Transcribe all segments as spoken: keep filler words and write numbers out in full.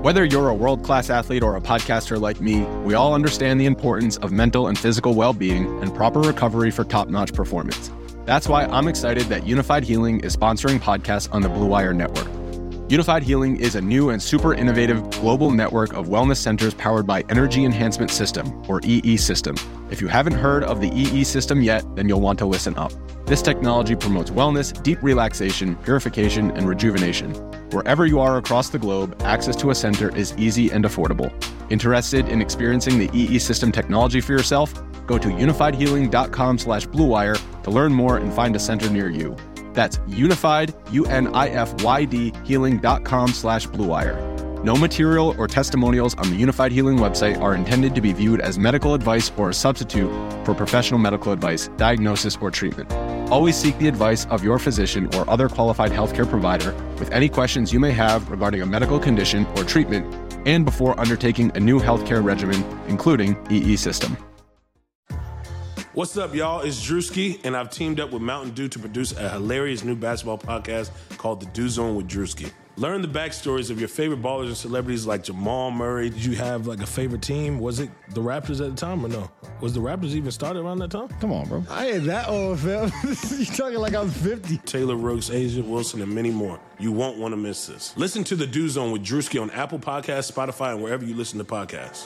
Whether you're a world-class athlete or a podcaster like me, we all understand the importance of mental and physical well-being and proper recovery for top-notch performance. That's why I'm excited that Unified Healing is sponsoring podcasts on the Blue Wire Network. Unified Healing is a new and super innovative global network of wellness centers powered by Energy Enhancement System, or E E System. If you haven't heard of the E E System yet, then you'll want to listen up. This technology promotes wellness, deep relaxation, purification, and rejuvenation. Wherever you are across the globe, access to a center is easy and affordable. Interested in experiencing the E E System technology for yourself? Go to unified healing dot com slash blue wire to learn more and find a center near you. That's unified, U N I F Y D, healing dot com slash blue wire. No material or testimonials on the Unified Healing website are intended to be viewed as medical advice or a substitute for professional medical advice, diagnosis, or treatment. Always seek the advice of your physician or other qualified healthcare provider with any questions you may have regarding a medical condition or treatment and before undertaking a new healthcare regimen, including E E System. What's up, y'all? It's Drewski, and I've teamed up with Mountain Dew to produce a hilarious new basketball podcast called The Dew Zone with Drewski. Learn the backstories of your favorite ballers and celebrities like Jamal Murray. Did you have like a favorite team? Was it the Raptors at the time or no? Was the Raptors even started around that time? Come on, bro. I ain't that old, fam. You talking like I'm fifty. Taylor Rooks, Asia Wilson, and many more. You won't want to miss this. Listen to The Dew Zone with Drewski on Apple Podcasts, Spotify, and wherever you listen to podcasts.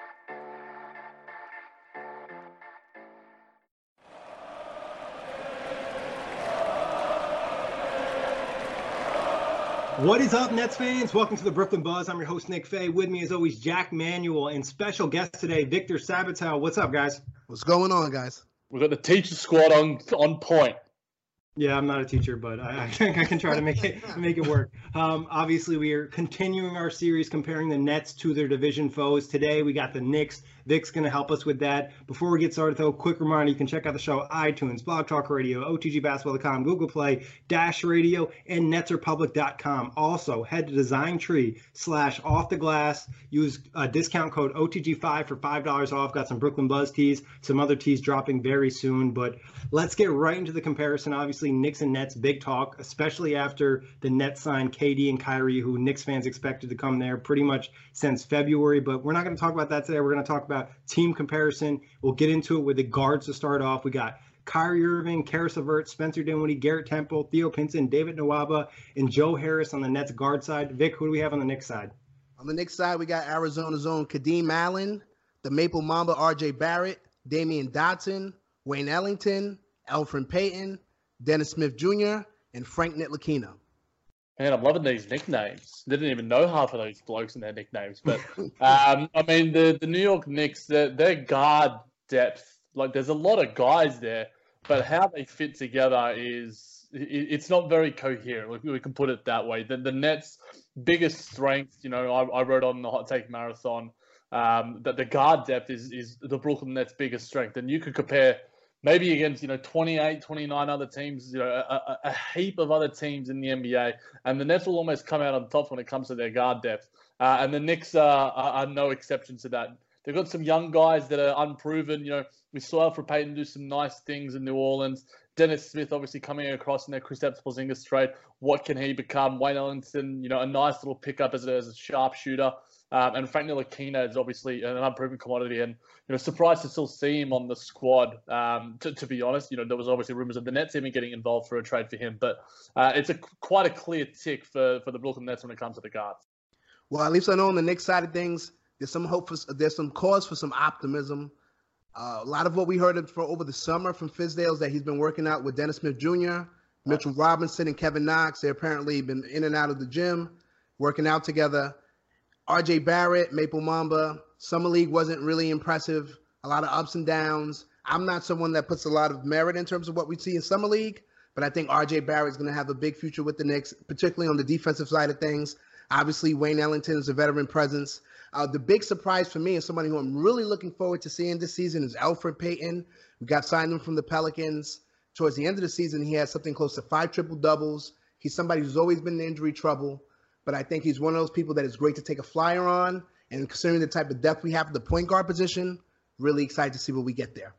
What is up, Nets fans? Welcome to the Brooklyn Buzz. I'm your host, Nick Fay. With me, as always, Jack Manuel, and special guest today, Victor Sabatel. What's up, guys? What's going on, guys? We've got the teacher squad on on point. Yeah, I'm not a teacher, but I, I think I can try to make it make it work. Um, obviously, we are continuing our series comparing the Nets to their division foes. Today, we got the Knicks. Vic's going to help us with that. Before we get started, though, quick reminder, you can check out the show iTunes, Blog Talk Radio, O T G basketball dot com, Google Play, Dash Radio, and nets republic dot com. Also, head to DesignTree slash off the glass. Use uh, discount code O T G five for five dollars off. Got some Brooklyn Buzz tees, some other tees dropping very soon. But let's get right into the comparison. Obviously, Knicks and Nets, big talk, especially after the Nets signed K D and Kyrie, who Knicks fans expected to come there pretty much since February. But we're not going to talk about that today. We're going to talk about team comparison. We'll get into it with the guards to start off. We got Kyrie Irving, Karis LeVert, Spencer Dinwiddie, Garrett Temple, Theo Pinson, David Nwaba, and Joe Harris on the Nets guard side. Vic, who do we have on the Knicks side? On the Knicks side, we got Arizona's own Kadeem Allen, the Maple Mamba R J Barrett, Damian Dotson, Wayne Ellington, Elfrid Payton, Dennis Smith Junior, and Frank Ntilikina. Man, I'm loving these nicknames. Didn't even know half of those blokes and their nicknames. But, um, I mean, the, the New York Knicks, their, their guard depth, like there's a lot of guys there, but how they fit together is, it, it's not very coherent. We, we can put it that way. The, the Nets' biggest strength, you know, I, I wrote on the Hot Take Marathon um, that the guard depth is, is the Brooklyn Nets' biggest strength. And you could compare maybe against, you know, twenty-eight, twenty-nine other teams, you know, a, a heap of other teams in the N B A. And the Nets will almost come out on top when it comes to their guard depth. Uh, and the Knicks are, are, are no exception to that. They've got some young guys that are unproven. You know, we saw Elfrid Payton do some nice things in New Orleans. Dennis Smith obviously coming across in their Kristaps Porzingis trade. What can he become? Wayne Ellington, you know, a nice little pickup as a, as a sharpshooter. Um, and Frank Ntilikina is obviously an unproven commodity, and you know, surprised to still see him on the squad. Um, to, to be honest, you know, there was obviously rumors of the Nets even getting involved for a trade for him, but uh, it's a quite a clear tick for, for the Brooklyn Nets when it comes to the guards. Well, at least I know on the Knicks side of things, there's some hope for, there's some cause for some optimism. Uh, a lot of what we heard for over the summer from Fizdale is that he's been working out with Dennis Smith Junior, Mitchell Robinson, and Kevin Knox. They apparently been in and out of the gym, working out together. R J Barrett, Maple Mamba, Summer League wasn't really impressive. A lot of ups and downs. I'm not someone that puts a lot of merit in terms of what we see in Summer League, but I think R J Barrett is going to have a big future with the Knicks, particularly on the defensive side of things. Obviously, Wayne Ellington is a veteran presence. Uh, the big surprise for me and somebody who I'm really looking forward to seeing this season is Elfrid Payton. We got signed him from the Pelicans. Towards the end of the season, he had something close to five triple-doubles. He's somebody who's always been in injury trouble. But I think he's one of those people that is great to take a flyer on. And considering the type of depth we have at the point guard position, really excited to see what we get there.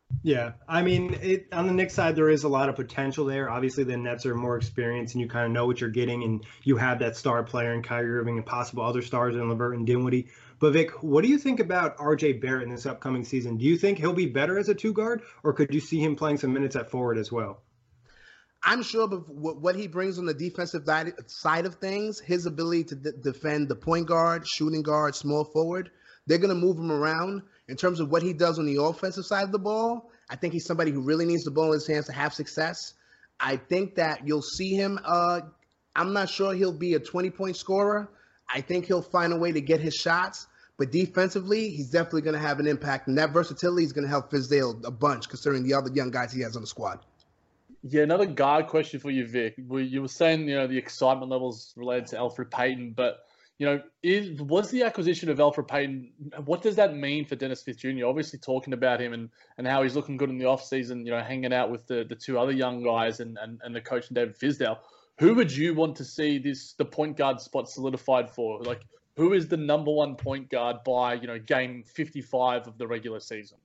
Yeah, I mean, it, on the Knicks side, there is a lot of potential there. Obviously, the Nets are more experienced, and you kind of know what you're getting, and you have that star player in Kyrie Irving and possible other stars in LeVert and Dinwiddie. But Vic, what do you think about R J Barrett in this upcoming season? Do you think he'll be better as a two guard, or could you see him playing some minutes at forward as well? I'm sure of what he brings on the defensive side of things, his ability to d- defend the point guard, shooting guard, small forward, they're going to move him around. In terms of what he does on the offensive side of the ball, I think he's somebody who really needs the ball in his hands to have success. I think that you'll see him. Uh, I'm not sure he'll be a twenty-point scorer. I think he'll find a way to get his shots. But defensively, he's definitely going to have an impact. And that versatility is going to help Fizdale a bunch, considering the other young guys he has on the squad. Yeah, another guard question for you, Vic. You were saying, you know, the excitement levels related to Elfrid Payton, but, you know, is, was the acquisition of Elfrid Payton, what does that mean for Dennis Smith Junior? Obviously talking about him and, and how he's looking good in the offseason, you know, hanging out with the, the two other young guys and, and, and the coach and David Fizdale. Who would you want to see this the point guard spot solidified for? Like, who is the number one point guard by, you know, game fifty-five of the regular season?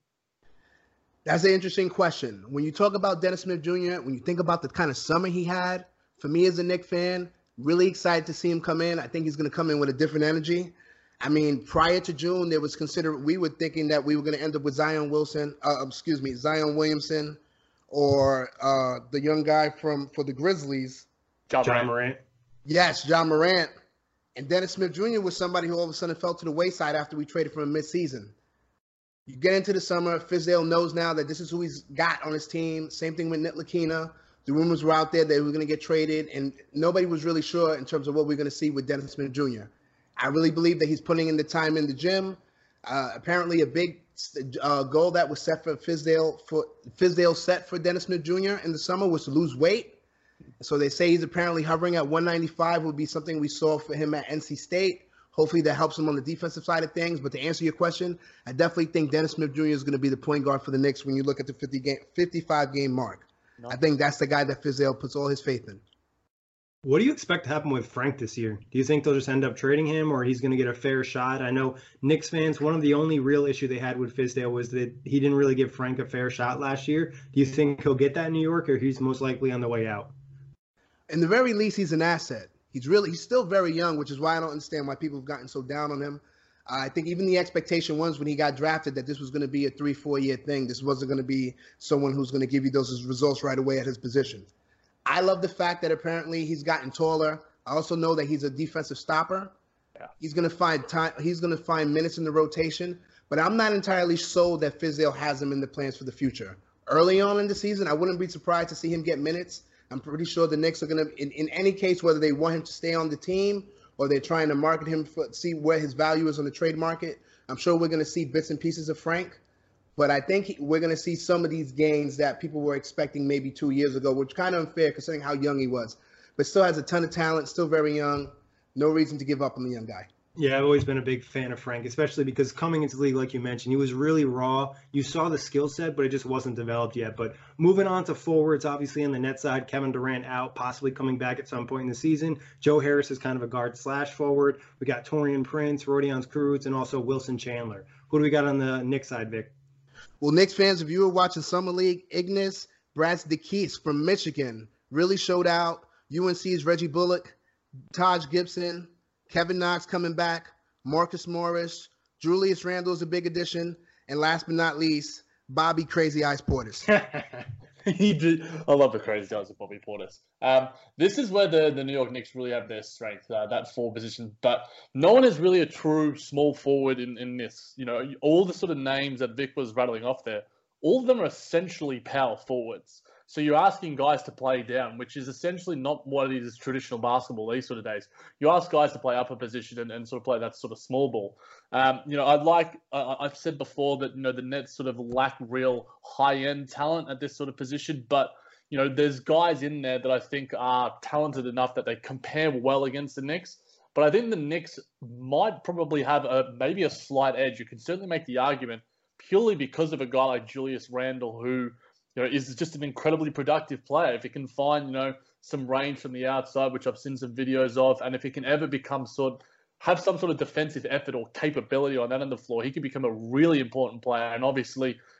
That's an interesting question. When you talk about Dennis Smith Junior, when you think about the kind of summer he had, for me as a Knicks fan, really excited to see him come in. I think he's going to come in with a different energy. I mean, prior to June, there was considered, we were thinking that we were going to end up with Zion Wilson, uh, excuse me, Zion Williamson, or uh, the young guy from for the Grizzlies. John, John Morant. Yes, John Morant. And Dennis Smith Junior was somebody who all of a sudden fell to the wayside after we traded for him mid-season. You get into the summer, Fizdale knows now that this is who he's got on his team. Same thing with Ntilikina. The rumors were out there that he was going to get traded, and nobody was really sure in terms of what we're going to see with Dennis Smith Junior I really believe that he's putting in the time in the gym. Uh, apparently, a big uh, goal that was set for Fizdale, for Fizdale set for Dennis Smith Junior in the summer was to lose weight. So they say he's apparently hovering at one ninety-five, would be something we saw for him at N C State. Hopefully that helps him on the defensive side of things. But to answer your question, I definitely think Dennis Smith Junior is going to be the point guard for the Knicks when you look at the fifty game, fifty-five game mark. No. I think that's the guy that Fizdale puts all his faith in. What do you expect to happen with Frank this year? Do you think they'll just end up trading him, or he's going to get a fair shot? I know Knicks fans, one of the only real issue they had with Fizdale was that he didn't really give Frank a fair shot last year. Do you think he'll get that in New York, or he's most likely on the way out? In the very least, he's an asset. He's really, he's still very young, which is why I don't understand why people have gotten so down on him. Uh, I think even the expectation was when he got drafted that this was going to be a three, four year thing. This wasn't going to be someone who's going to give you those results right away at his position. I love the fact that apparently he's gotten taller. I also know that he's a defensive stopper. Yeah. He's going to find time. He's going to find minutes in the rotation, but I'm not entirely sold that Fizdale has him in the plans for the future. Early on in the season, I wouldn't be surprised to see him get minutes. I'm pretty sure the Knicks are going to, in, in any case, whether they want him to stay on the team or they're trying to market him for see where his value is on the trade market, I'm sure we're going to see bits and pieces of Frank. But I think he, we're going to see some of these gains that people were expecting maybe two years ago, which is kind of unfair considering how young he was. But still has a ton of talent, still very young. No reason to give up on the young guy. Yeah, I've always been a big fan of Frank, especially because coming into the league, like you mentioned, he was really raw. You saw the skill set, but it just wasn't developed yet. But moving on to forwards, obviously on the net side, Kevin Durant out, possibly coming back at some point in the season. Joe Harris is kind of a guard slash forward. We got Taurean Prince, Rodion Cruz, and also Wilson Chandler. Who do we got on the Knicks side, Vic? Well, Knicks fans, if you were watching Summer League, Ignas Brazdeikis from Michigan really showed out. U N C's Reggie Bullock, Taj Gibson, Kevin Knox coming back, Marcus Morris, Julius Randle is a big addition, and last but not least, Bobby Crazy Eyes Portis. He did. I love the Crazy Eyes of Bobby Portis. Um, this is where the, the New York Knicks really have their strength, uh, that forward position. But no one is really a true small forward in, in this. You know, all the sort of names that Vic was rattling off there, all of them are essentially power forwards. So you're asking guys to play down, which is essentially not what it is traditional basketball these sort of days. You ask guys to play upper position and, and sort of play that sort of small ball. Um, you know, I'd like, uh, I've said before that, you know, the Nets sort of lack real high-end talent at this sort of position, but, you know, there's guys in there that I think are talented enough that they compare well against the Knicks. But I think the Knicks might probably have a maybe a slight edge. You can certainly make the argument purely because of a guy like Julius Randle who, you know, is just an incredibly productive player. If he can find, you know, some range from the outside, which I've seen some videos of, and if he can ever become sort have some sort of defensive effort or capability on that end of the floor, he can become a really important player. And obviously,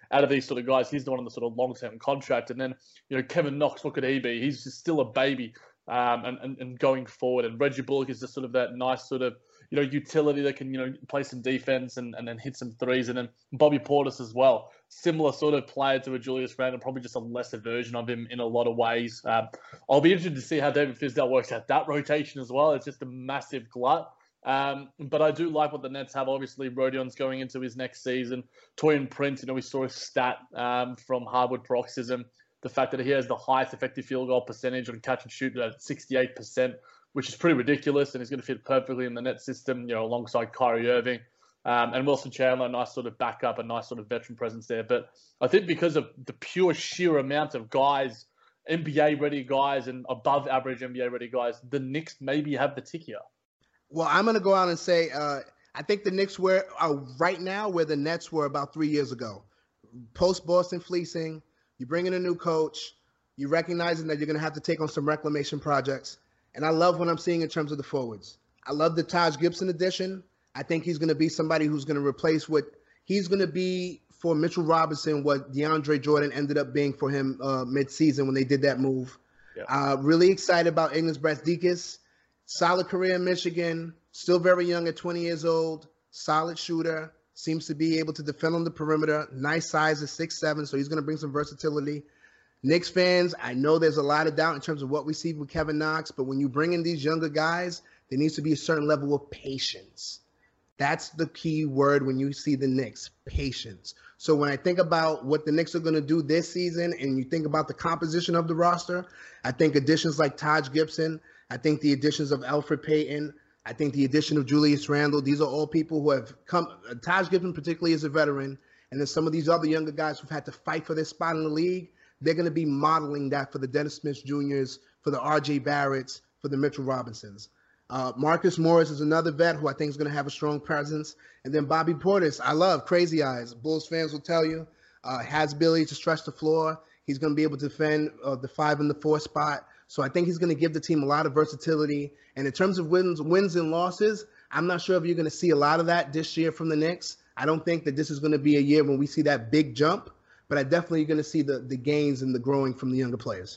out of these sort of guys, he's the one on the sort of long-term contract. And then, you know, Kevin Knox, what could he be? He's just still a baby um, and, and, and going forward. And Reggie Bullock is just sort of that nice sort of, you know, utility that can, you know, play some defense and, and then hit some threes. And then Bobby Portis as well. Similar sort of player to a Julius Randle, probably just a lesser version of him in a lot of ways. Um, I'll be interested to see how David Fizdale works out that rotation as well. It's just a massive glut. Um, but I do like what the Nets have. Obviously, Rodion's going into his next season. Taurean Prince, you know, we saw a stat um, from Hardwood Paroxysm. The fact that he has the highest effective field goal percentage on catch and shoot at sixty-eight percent, which is pretty ridiculous, and he's going to fit perfectly in the net system, you know, alongside Kyrie Irving. Um, and Wilson Chandler, a nice sort of backup, a nice sort of veteran presence there. But I think because of the pure sheer amount of guys, N B A-ready guys and above-average N B A-ready guys, the Knicks maybe have the tick here. Well, I'm going to go out and say uh, I think the Knicks were are right now where the Nets were about three years ago. Post-Boston fleecing, you bring in a new coach, you recognizing that you're going to have to take on some reclamation projects. And I love what I'm seeing in terms of the forwards. I love the Taj Gibson addition. I think he's going to be somebody who's going to replace what he's going to be for Mitchell Robinson, what DeAndre Jordan ended up being for him uh, mid-season when they did that move. Yeah. Uh, really excited about Ignas Brazdeikis. Solid career in Michigan, still very young at twenty years old, solid shooter, seems to be able to defend on the perimeter, nice size at six seven, so he's going to bring some versatility. Knicks fans, I know there's a lot of doubt in terms of what we see with Kevin Knox, but when you bring in these younger guys, there needs to be a certain level of patience. That's the key word when you see the Knicks, patience. So when I think about what the Knicks are going to do this season and you think about the composition of the roster, I think additions like Taj Gibson, I think the additions of Elfrid Payton, I think the addition of Julius Randle, these are all people who have come, Taj Gibson particularly is a veteran, and then some of these other younger guys who've had to fight for their spot in the league, they're going to be modeling that for the Dennis Smith Juniors, for the R J Barretts, for the Mitchell Robinsons. Uh, Marcus Morris is another vet who I think is going to have a strong presence. And then Bobby Portis, I love Crazy Eyes. Bulls fans will tell you, uh, has ability to stretch the floor. He's going to be able to defend uh, the five and the four spot. So I think he's going to give the team a lot of versatility. And in terms of wins, wins and losses, I'm not sure if you're going to see a lot of that this year from the Knicks. I don't think that this is going to be a year when we see that big jump, but I definitely going to see the, the gains and the growing from the younger players.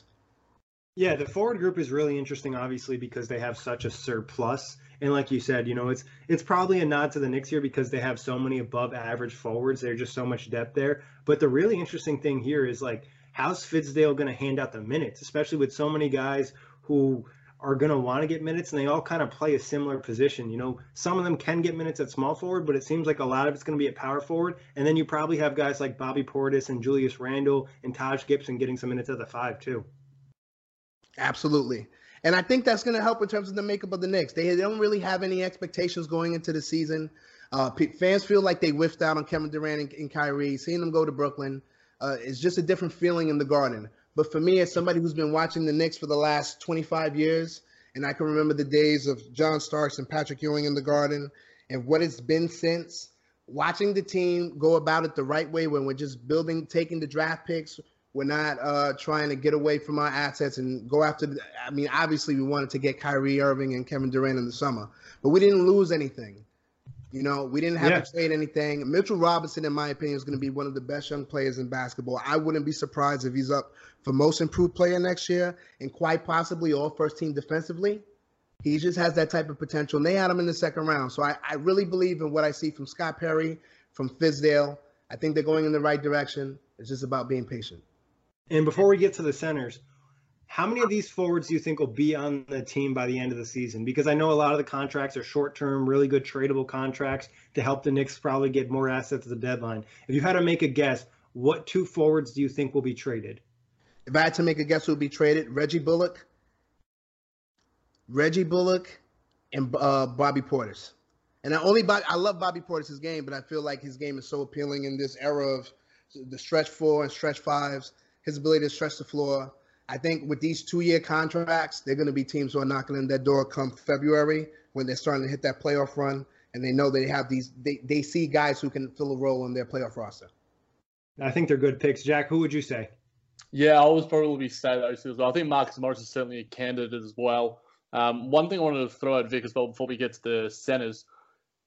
Yeah, the forward group is really interesting, obviously, because they have such a surplus. And like you said, you know, it's it's probably a nod to the Knicks here because they have so many above average forwards. There's just so much depth there. But the really interesting thing here is, like, how's Fizdale going to hand out the minutes, especially with so many guys who are going to want to get minutes, and they all kind of play a similar position. You know, some of them can get minutes at small forward, but it seems like a lot of it's going to be at power forward. And then you probably have guys like Bobby Portis and Julius Randle and Taj Gibson getting some minutes at the five, too. Absolutely. And I think that's going to help in terms of the makeup of the Knicks. They, they don't really have any expectations going into the season. Uh, fans feel like they whiffed out on Kevin Durant and, and Kyrie. Seeing them go to Brooklyn uh, is just a different feeling in the Garden. But for me, as somebody who's been watching the Knicks for the last twenty-five years, and I can remember the days of John Starks and Patrick Ewing in the Garden and what it's been since, watching the team go about it the right way when we're just building, taking the draft picks, we're not uh, trying to get away from our assets and go after the, I mean, obviously we wanted to get Kyrie Irving and Kevin Durant in the summer, but we didn't lose anything. You know, we didn't have yeah. to trade anything. Mitchell Robinson, in my opinion, is going to be one of the best young players in basketball. I wouldn't be surprised if he's up for most improved player next year and quite possibly all first team defensively. He just has that type of potential, and they had him in the second round. So I, I really believe in what I see from Scott Perry, from Fizdale. I think they're going in the right direction. It's just about being patient. And before we get to the centers, how many of these forwards do you think will be on the team by the end of the season? Because I know a lot of the contracts are short-term, really good tradable contracts to help the Knicks probably get more assets at the deadline. If you had to make a guess, what two forwards do you think will be traded? If I had to make a guess who will be traded, Reggie Bullock, Reggie Bullock, and uh, Bobby Portis. And I only I love Bobby Portis' game, but I feel like his game is so appealing in this era of the stretch four and stretch fives. His ability to stretch the floor. I think with these two-year contracts, they're going to be teams who are knocking on that door come February when they're starting to hit that playoff run, and they know they have these. They, they see guys who can fill a role in their playoff roster. I think they're good picks. Jack, who would you say? Yeah, I was probably say those two as well. I think Marcus Morris is certainly a candidate as well. Um, one thing I wanted to throw at Vic as well before we get to the centers.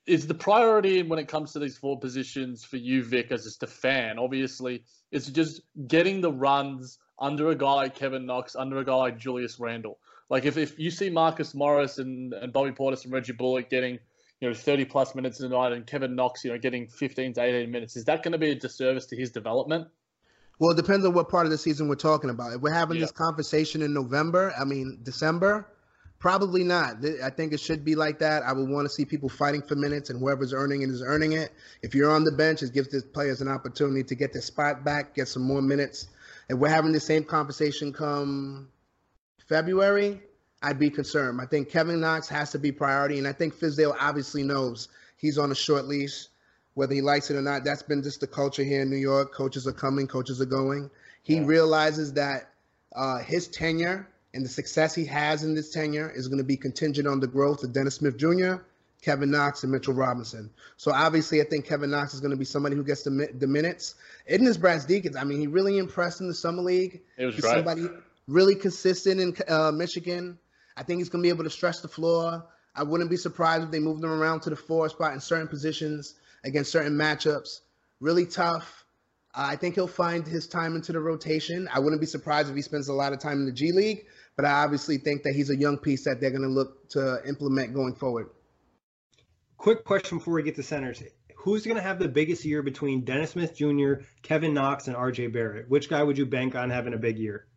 is the priority when it comes to these four positions for you, Vic, as just a fan, obviously, is just getting the runs under a guy like Kevin Knox, under a guy like Julius Randle. Like if, if you see Marcus Morris and, and Bobby Portis and Reggie Bullock getting, you know, thirty plus minutes a night and Kevin Knox, you know, getting fifteen to eighteen minutes, is that going to be a disservice to his development? Well, it depends on what part of the season we're talking about. If we're having Yeah. this conversation in November, I mean, December, probably not. Th- I think it should be like that. I would want to see people fighting for minutes, and whoever's earning it is earning it. If you're on the bench, it gives the players an opportunity to get their spot back, get some more minutes. If we're having the same conversation come February, I'd be concerned. I think Kevin Knox has to be priority, and I think Fizdale obviously knows he's on a short leash, whether he likes it or not. That's been just the culture here in New York. Coaches are coming, coaches are going. He Yeah. realizes that uh, his tenure and the success he has in this tenure is going to be contingent on the growth of Dennis Smith Junior, Kevin Knox, and Mitchell Robinson. So obviously, I think Kevin Knox is going to be somebody who gets the, mi- the minutes. Idnis Brazdeikis, I mean, he really impressed in the summer league. It was He's great. somebody really consistent in uh, Michigan. I think he's going to be able to stretch the floor. I wouldn't be surprised if they moved him around to the four spot in certain positions against certain matchups. Really tough. Uh, I think he'll find his time into the rotation. I wouldn't be surprised if he spends a lot of time in the G League, but I obviously think that he's a young piece that they're going to look to implement going forward. Quick question before we get to centers. Who's going to have the biggest year between Dennis Smith Junior, Kevin Knox, and R J Barrett? Which guy would you bank on having a big year?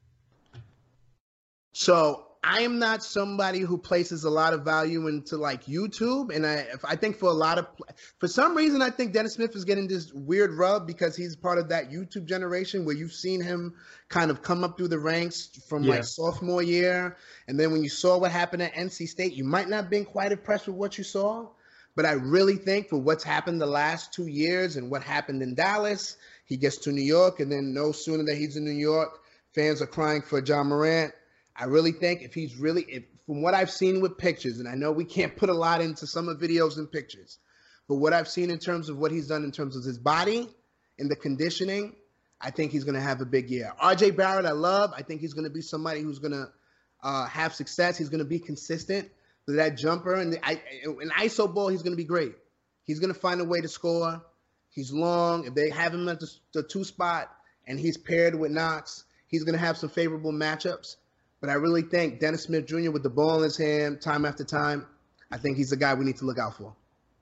So I am not somebody who places a lot of value into like YouTube, and I I think for a lot of for some reason I think Dennis Smith is getting this weird rub because he's part of that YouTube generation where you've seen him kind of come up through the ranks from Yeah. like sophomore year, and then when you saw what happened at N C State, you might not have been quite impressed with what you saw, but I really think for what's happened the last two years and what happened in Dallas, he gets to New York, and then no sooner that he's in New York, fans are crying for John Morant. I really think if he's really, if, from what I've seen with pictures, and I know we can't put a lot into some of the videos and pictures, but what I've seen in terms of what he's done in terms of his body and the conditioning, I think he's going to have a big year. R J Barrett, I love. I think he's going to be somebody who's going to uh, have success. He's going to be consistent with that jumper. And the, I, in I S O ball, he's going to be great. He's going to find a way to score. He's long. If they have him at the, the two spot and he's paired with Knox, he's going to have some favorable matchups. But I really think Dennis Smith Junior with the ball in his hand time after time, I think he's the guy we need to look out for.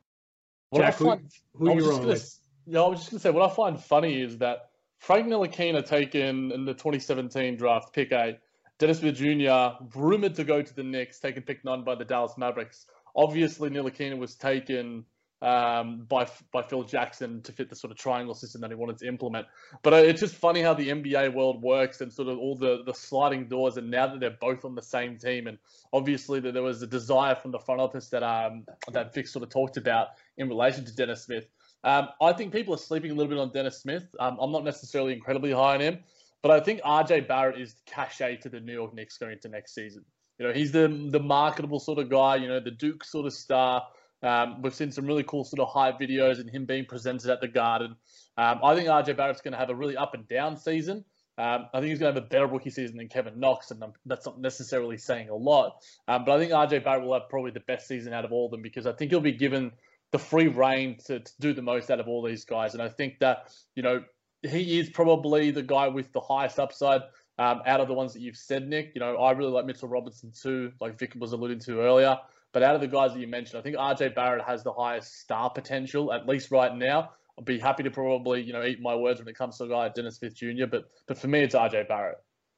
What Jack, I who, find, who I you was just rolling gonna, with? yeah, I was just going to say, what I find funny is that Frank Ntilikina taken in the twenty seventeen draft, pick eight. Dennis Smith Junior, rumored to go to the Knicks, taken pick nine by the Dallas Mavericks. Obviously, Ntilikina was taken um, by by Phil Jackson to fit the sort of triangle system that he wanted to implement. But uh, it's just funny how the N B A world works and sort of all the, the sliding doors. And now that they're both on the same team, and obviously that there was a desire from the front office that um that Vic sort of talked about in relation to Dennis Smith. Um, I think people are sleeping a little bit on Dennis Smith. Um, I'm not necessarily incredibly high on him, but I think R J Barrett is the cachet to the New York Knicks going into next season. You know, he's the the marketable sort of guy. You know, the Duke sort of star. Um, we've seen some really cool sort of hype videos and him being presented at the Garden. Um, I think R J Barrett's going to have a really up and down season. Um, I think he's going to have a better rookie season than Kevin Knox, and um, that's not necessarily saying a lot. Um, but I think R J Barrett will have probably the best season out of all of them because I think he'll be given the free reign to, to do the most out of all these guys. And I think that, you know, he is probably the guy with the highest upside um, out of the ones that you've said, Nick. You know, I really like Mitchell Robinson too, like Vic was alluding to earlier. But out of the guys that you mentioned, I think R J Barrett has the highest star potential, at least right now. I'll be happy to probably, you know, eat my words when it comes to a guy like Dennis Smith Junior But but for me, it's R J Barrett.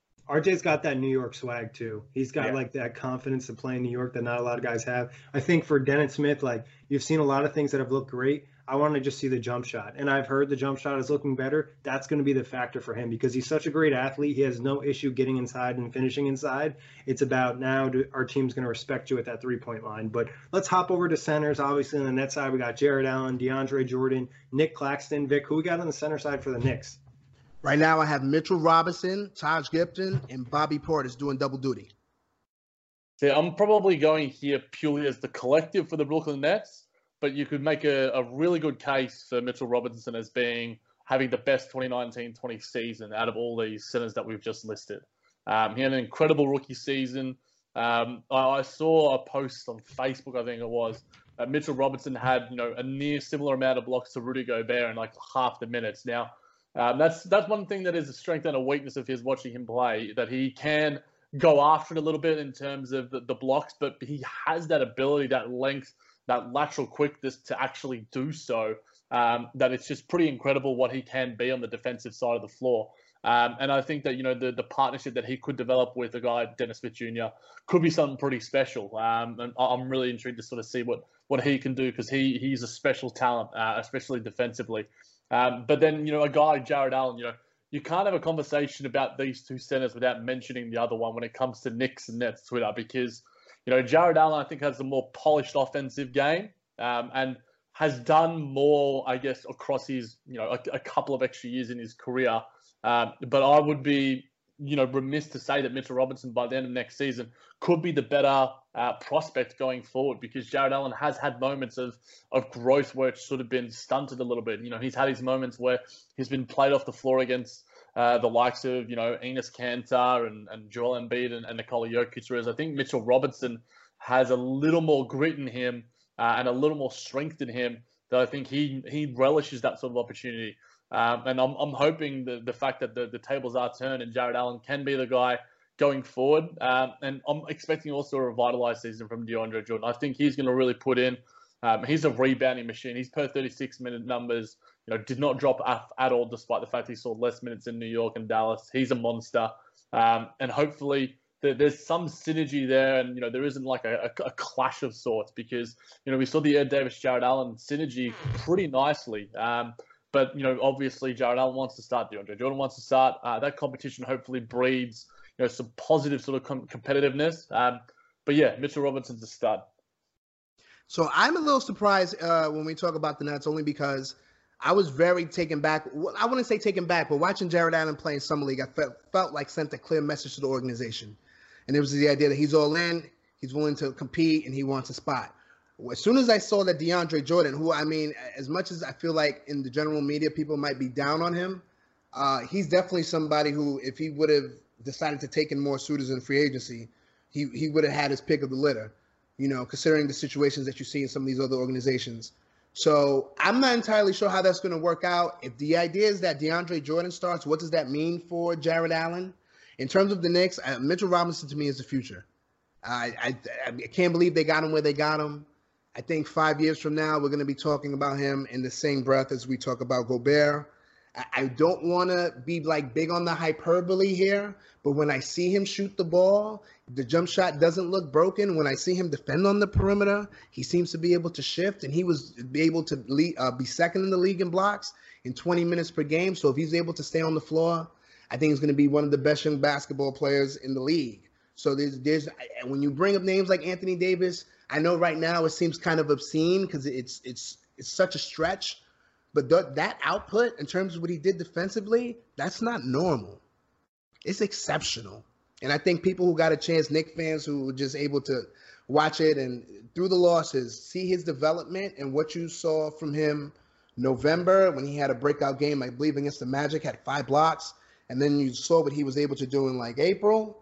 R J's got that New York swag too. He's got Yeah. like that confidence to play in New York that not a lot of guys have. I think for Dennis Smith, like you've seen a lot of things that have looked great. I want to just see the jump shot. And I've heard the jump shot is looking better. That's going to be the factor for him because he's such a great athlete. He has no issue getting inside and finishing inside. It's about now do, our team's going to respect you at that three-point line. But let's hop over to centers. Obviously on the net side, we got Jared Allen, DeAndre Jordan, Nick Claxton. Vic, who we got on the center side for the Knicks? Right now, I have Mitchell Robinson, Taj Gibson, and Bobby Portis doing double duty. See, I'm probably going here purely as the collective for the Brooklyn Nets, but you could make a, a really good case for Mitchell Robinson as being having the best twenty nineteen twenty season out of all these centers that we've just listed. Um, he had an incredible rookie season. Um, I, I saw a post on Facebook, I think it was, uh, Mitchell Robinson had, you know, a near similar amount of blocks to Rudy Gobert in like half the minutes. Now, um, that's that's one thing that is a strength and a weakness of his watching him play, that he can go after it a little bit in terms of the, the blocks, but he has that ability, that length, that lateral quickness to actually do so, um, that it's just pretty incredible what he can be on the defensive side of the floor. Um, and I think that, you know, the, the partnership that he could develop with a guy, Dennis Smith Junior, could be something pretty special. Um, and I'm really intrigued to sort of see what, what he can do, because he, he's a special talent, uh, especially defensively. Um, but then, you know, a guy like Jarrett Allen, you know, you can't have a conversation about these two centers without mentioning the other one when it comes to Knicks and Nets Twitter, because, you know, Jarrett Allen, I think, has a more polished offensive game, um, and has done more, I guess, across his, you know, a, a couple of extra years in his career. Um, but I would be, you know, remiss to say that Mitchell Robinson by the end of next season could be the better uh, prospect going forward, because Jarrett Allen has had moments of, of growth where it's sort of been stunted a little bit. You know, he's had his moments where he's been played off the floor against uh, the likes of, you know, Enes Kanter and, and Joel Embiid and, and Nikola Jokic, whereas I think Mitchell Robinson has a little more grit in him uh, and a little more strength in him, that I think he he relishes that sort of opportunity. Um, and I'm I'm hoping the, the fact that the, the tables are turned and Jarrett Allen can be the guy going forward. Um, and I'm expecting also a revitalized season from DeAndre Jordan. I think he's going to really put in. Um, he's a rebounding machine. His per thirty-six minute numbers, you know, did not drop at, at all, despite the fact he saw less minutes in New York and Dallas. He's a monster. Um, and hopefully there, there's some synergy there, and, you know, there isn't like a, a, a clash of sorts, because, you know, we saw the Ed Davis, Jarrett Allen synergy pretty nicely. Um, But, you know, obviously Jarrett Allen wants to start, DeAndre Jordan wants to start. Uh, that competition hopefully breeds, you know, some positive sort of com- competitiveness. Um, but, yeah, Mitchell Robinson's a stud. So I'm a little surprised uh, when we talk about the Nets, only because I was very taken back. I wouldn't say taken back, but watching Jarrett Allen play in Summer League, I felt, felt like sent a clear message to the organization. And it was the idea that he's all in, he's willing to compete, and he wants a spot. As soon as I saw that DeAndre Jordan, who, I mean, as much as I feel like in the general media people might be down on him, uh, he's definitely somebody who, if he would have decided to take in more suitors in free agency, he, he would have had his pick of the litter, you know, considering the situations that you see in some of these other organizations. So I'm not entirely sure how that's going to work out. If the idea is that DeAndre Jordan starts, what does that mean for Jarrett Allen? In terms of the Knicks, uh, Mitchell Robinson to me is the future. I, I, I can't believe they got him where they got him. I think five years from now, we're going to be talking about him in the same breath as we talk about Gobert. I, I don't want to be like big on the hyperbole here, but when I see him shoot the ball, the jump shot doesn't look broken. When I see him defend on the perimeter, he seems to be able to shift, and he was be able to lead, uh, be second in the league in blocks in twenty minutes per game. So if he's able to stay on the floor, I think he's going to be one of the best young basketball players in the league. So there's, there's when you bring up names like Anthony Davis, I know right now it seems kind of obscene because it's it's it's such a stretch, but th- that output in terms of what he did defensively, that's not normal. It's exceptional. And I think people who got a chance, Knicks fans who were just able to watch it and through the losses, see his development and what you saw from him November when he had a breakout game, I believe against the Magic, had five blocks, and then you saw what he was able to do in like April.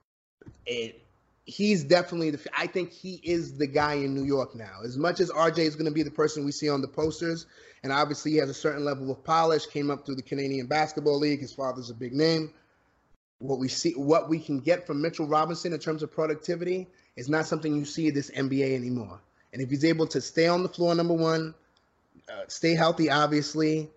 It He's definitely the. I think he is the guy in New York now. As much as R J is going to be the person we see on the posters, and obviously he has a certain level of polish. Came up through the Canadian Basketball League. His father's a big name. What we see, what we can get from Mitchell Robinson in terms of productivity, is not something you see in this N B A anymore. And if he's able to stay on the floor, number one, uh, stay healthy, obviously.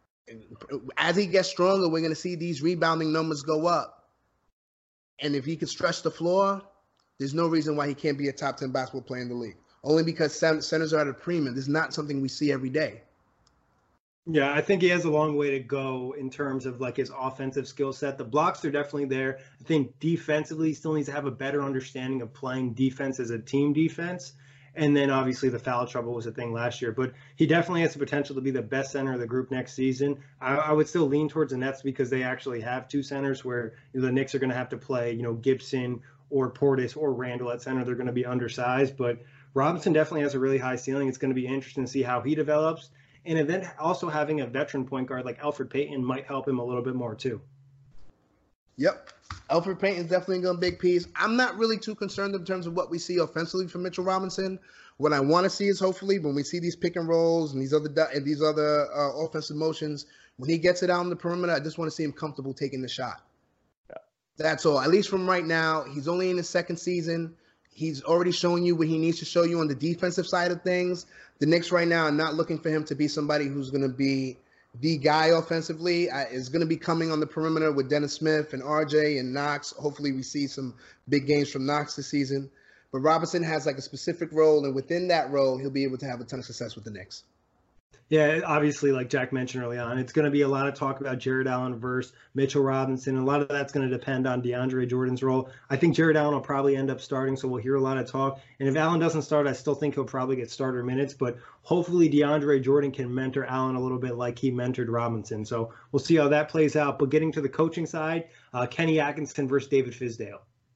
As he gets stronger, we're going to see these rebounding numbers go up. And if he can stretch the floor, there's no reason why he can't be a top ten basketball player in the league. Only because centers are at a premium. This is not something we see every day. Yeah, I think he has a long way to go in terms of like his offensive skill set. The blocks are definitely there. I think defensively, he still needs to have a better understanding of playing defense as a team defense. And then obviously the foul trouble was a thing last year. But he definitely has the potential to be the best center of the group next season. I, I would still lean towards the Nets because they actually have two centers where, you know, the Knicks are going to have to play, you know, Gibson or Portis or Randall at center. They're going to be undersized. But Robinson definitely has a really high ceiling. It's going to be interesting to see how he develops. And then also having a veteran point guard like Elfrid Payton might help him a little bit more too. Yep. Elfrid Payton's definitely a big piece. I'm not really too concerned in terms of what we see offensively from Mitchell Robinson, What I want to see is hopefully when we see these pick and rolls and these other and these other uh, offensive motions, when he gets it out on the perimeter, I just want to see him comfortable taking the shot. Yeah. That's all. At least from right now, he's only in his second season. He's already showing you what he needs to show you on the defensive side of things. The Knicks right now are not looking for him to be somebody who's going to be the guy offensively. Uh, is going to be coming on the perimeter with Dennis Smith and R J and Knox. Hopefully we see some big games from Knox this season. But Robinson has like a specific role, and within that role, he'll be able to have a ton of success with the Knicks. Yeah, obviously, like Jack mentioned early on, it's going to be a lot of talk about Jared Allen versus Mitchell Robinson. And a lot of that's going to depend on DeAndre Jordan's role. I think Jared Allen will probably end up starting, so we'll hear a lot of talk. And if Allen doesn't start, I still think he'll probably get starter minutes. But hopefully DeAndre Jordan can mentor Allen a little bit like he mentored Robinson. So we'll see how that plays out. But getting to the coaching side, uh, Kenny Atkinson versus David Fizdale.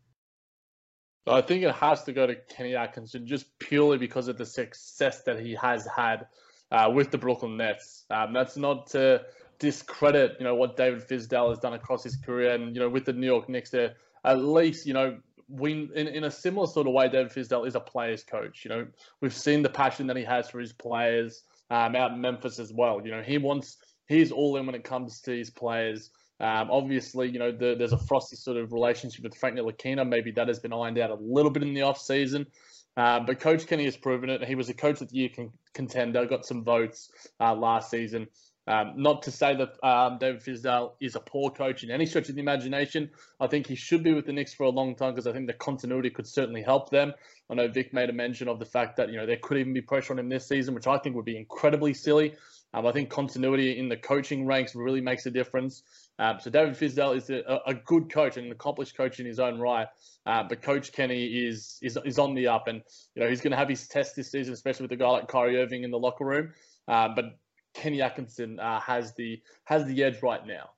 I think it has to go to Kenny Atkinson just purely because of the success that he has had Uh, with the Brooklyn Nets. Um, that's not to discredit, you know, what David Fizdale has done across his career. And, you know, with the New York Knicks there, at least, you know, we in, in a similar sort of way, David Fizdale is a player's coach. You know, we've seen the passion that he has for his players um, out in Memphis as well. You know, he wants, he's all in when it comes to his players. Um, obviously, you know, the, there's a frosty sort of relationship with Frank Ntilikina. Maybe that has been ironed out a little bit in the off season. Um, but Coach Kenny has proven it. He was a Coach of the Year con- contender, got some votes uh, last season. Um, not to say that um, David Fizdale is a poor coach in any stretch of the imagination. I think he should be with the Knicks for a long time because I think the continuity could certainly help them. I know Vic made a mention of the fact that, you know, there could even be pressure on him this season, which I think would be incredibly silly. Um, I think continuity in the coaching ranks really makes a difference. Um, so David Fizdale is a, a good coach and an accomplished coach in his own right. Uh, but Coach Kenny is is is on the up, and you know he's going to have his test this season, especially with a guy like Kyrie Irving in the locker room. Uh, but Kenny Atkinson uh, has the has the edge right now.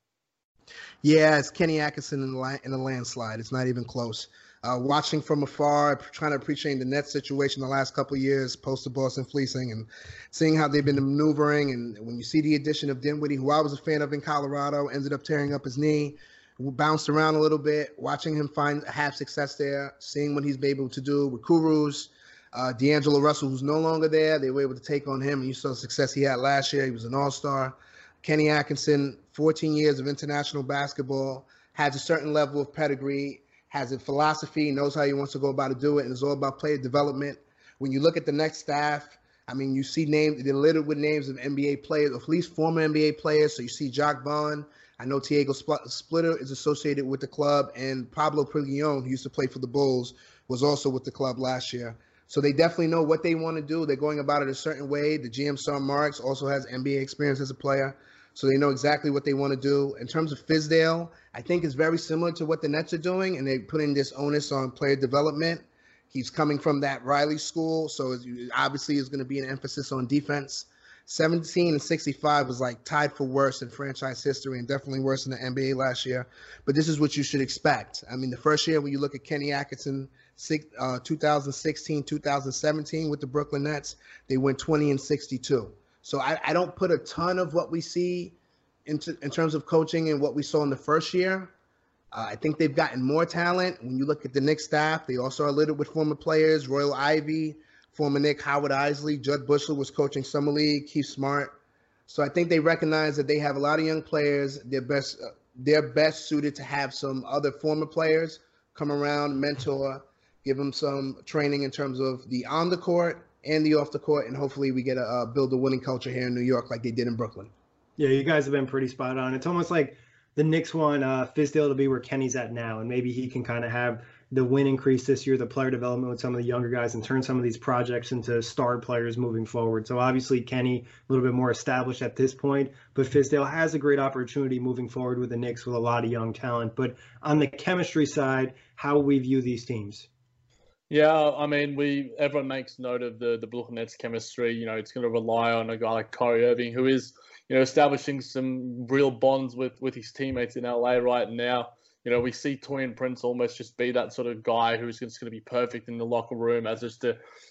Yeah, it's Kenny Atkinson in the la- in a landslide. It's not even close. Uh, watching from afar, trying to appreciate the Nets situation the last couple of years, post the Boston fleecing, and seeing how they've been maneuvering. And when you see the addition of Dinwiddie, who I was a fan of in Colorado, ended up tearing up his knee, bounced around a little bit, watching him find have success there, seeing what he's been able to do with Kurus, uh, D'Angelo Russell, who's no longer there. They were able to take on him, and you saw the success he had last year. He was an all-star. Kenny Atkinson, fourteen years of international basketball, has a certain level of pedigree, has a philosophy, knows how he wants to go about to do it, and it's all about player development. When you look at the next staff, I mean, you see names, they're littered with names of N B A players, or at least former N B A players. So you see Jacques Vaughn. I know Tiago Splitter is associated with the club, and Pablo Prigion, who used to play for the Bulls, was also with the club last year. So they definitely know what they want to do. They're going about it a certain way. The G M, Sean Marks, also has N B A experience as a player. So they know exactly what they want to do. In terms of Fizdale, I think it's very similar to what the Nets are doing, and they're putting this onus on player development. He's coming from that Riley school, so obviously is going to be an emphasis on defense. seventeen and sixty-five was like tied for worst in franchise history, and definitely worse in the N B A last year. But this is what you should expect. I mean, the first year when you look at Kenny Atkinson, uh, two thousand sixteen, two thousand seventeen with the Brooklyn Nets, they went twenty and sixty-two. So I, I don't put a ton of what we see into, in terms of coaching and what we saw in the first year. Uh, I think they've gotten more talent. When you look at the Knicks staff, they also are littered with former players, Royal Ivey, former Knick Howard Isley, Judd Bushler was coaching Summer League, Keith Smart. So I think they recognize that they have a lot of young players. They're best, uh, they're best suited to have some other former players come around, mentor, give them some training in terms of the on the court and the off the court, and hopefully we get a uh, build a winning culture here in New York like they did in Brooklyn. Yeah, you guys have been pretty spot on. It's almost like the Knicks want uh, Fizdale to be where Kenny's at now, and maybe he can kind of have the win increase this year, the player development with some of the younger guys, and turn some of these projects into star players moving forward. So obviously Kenny a little bit more established at this point, but Fizdale has a great opportunity moving forward with the Knicks with a lot of young talent. But on the chemistry side, how will we view these teams? Yeah, I mean, we everyone makes note of the the Brooklyn Nets chemistry. You know, it's going to rely on a guy like Kyrie Irving, who is, you know, establishing some real bonds with with his teammates in L A right now. You know, we see Taurean Prince almost just be that sort of guy who's just going to be perfect in the locker room as just a,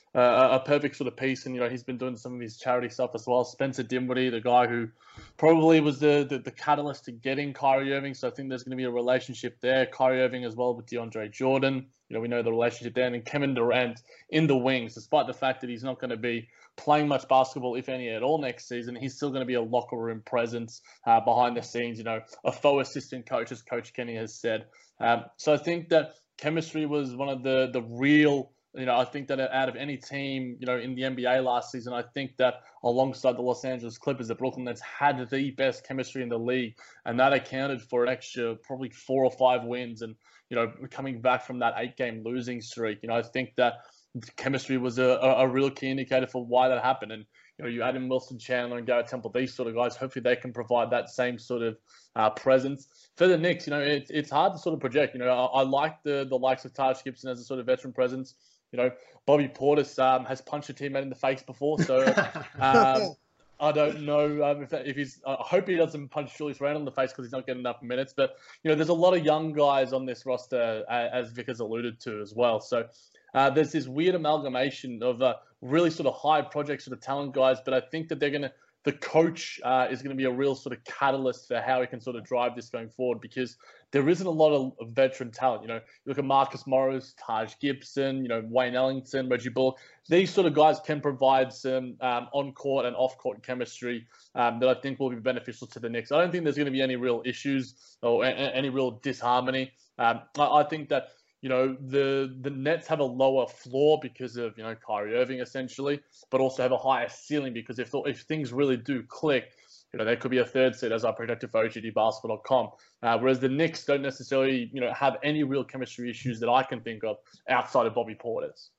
uh, a perfect sort of piece. And, you know, he's been doing some of his charity stuff as well. Spencer Dinwiddie, the guy who probably was the, the, the catalyst to getting Kyrie Irving. So I think there's going to be a relationship there. Kyrie Irving as well with DeAndre Jordan. You know, we know the relationship there. And Kevin Durant in the wings, despite the fact that he's not going to be playing much basketball, if any at all, next season, he's still going to be a locker room presence uh, behind the scenes, you know, a faux assistant coach, as Coach Kenny has said. Um, so I think that chemistry was one of the the real, you know, I think that out of any team, you know, in the N B A last season, I think that alongside the Los Angeles Clippers, the Brooklyn Nets had the best chemistry in the league, and that accounted for an extra probably four or five wins. And, you know, coming back from that eight-game losing streak, you know, I think that chemistry was a, a, a real key indicator for why that happened. And, you know, you add in Wilson Chandler and Garrett Temple, these sort of guys, hopefully they can provide that same sort of uh, presence. For the Knicks, you know, it, it's hard to sort of project. You know, I, I like the the likes of Taj Gibson as a sort of veteran presence. You know, Bobby Portis um, has punched a teammate in the face before, so um, I don't know um, if, that, if he's. I hope he doesn't punch Julius Randle in the face because he's not getting enough minutes. But, you know, there's a lot of young guys on this roster, uh, as Vic has alluded to as well. So uh, there's this weird amalgamation of uh, really sort of high project sort of talent guys, but I think that they're going to, the coach uh, is going to be a real sort of catalyst for how he can sort of drive this going forward, because there isn't a lot of veteran talent. You know, you look at Marcus Morris, Taj Gibson, you know, Wayne Ellington, Reggie Bullock. These sort of guys can provide some um, on-court and off-court chemistry um, that I think will be beneficial to the Knicks. I don't think there's going to be any real issues or a- any real disharmony. Um, I-, I think that, you know, the the Nets have a lower floor because of, you know, Kyrie Irving essentially, but also have a higher ceiling because if if things really do click, you know, there could be a third seed, as I predicted for O G D basketball dot com. Uh, whereas the Knicks don't necessarily, you know, have any real chemistry issues that I can think of outside of Bobby Portis.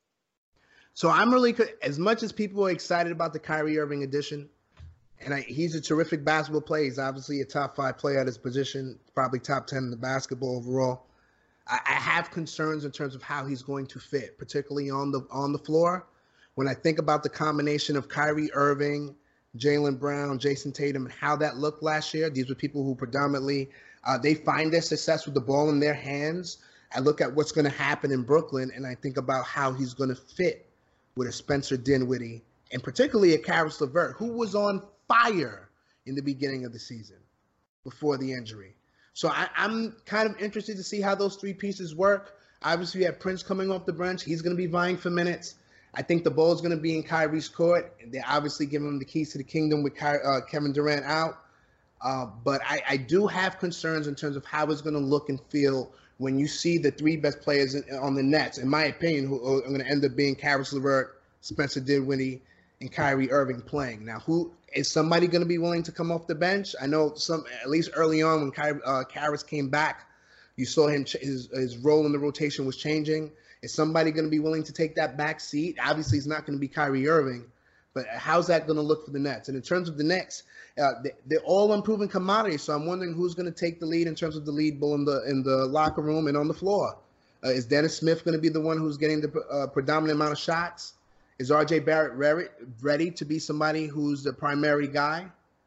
So I'm really, as much as people are excited about the Kyrie Irving addition, and I, he's a terrific basketball player. He's obviously a top five player at his position, probably top ten in the basketball overall. I, I have concerns in terms of how he's going to fit, particularly on the on the floor. When I think about the combination of Kyrie Irving, Jaylen Brown, Jason Tatum, and how that looked last year, these were people who predominantly, uh, they find their success with the ball in their hands. I look at what's going to happen in Brooklyn, and I think about how he's going to fit with a Spencer Dinwiddie, and particularly a Caris LeVert, who was on fire in the beginning of the season before the injury. So I, I'm kind of interested to see how those three pieces work. Obviously, you have Prince coming off the bench. He's going to be vying for minutes. I think the ball's going to be in Kyrie's court. They're obviously giving him the keys to the kingdom with Ky- uh, Kevin Durant out. Uh, but I, I do have concerns in terms of how it's going to look and feel when you see the three best players in, on the Nets, in my opinion, who are going to end up being Caris LeVert, Spencer Dinwiddie, and Kyrie Irving playing. Now, who is somebody going to be willing to come off the bench? I know some, at least early on when Ky- uh, Caris came back, you saw him ch- his his role in the rotation was changing. Is somebody going to be willing to take that back seat? Obviously, it's not going to be Kyrie Irving, but how's that going to look for the Nets? And in terms of the Nets, uh, they, they're all unproven commodities. So I'm wondering who's going to take the lead in terms of the lead bull in the in the locker room and on the floor. Uh, is Dennis Smith going to be the one who's getting the uh, predominant amount of shots? Is R J Barrett ready, ready to be somebody who's the primary guy?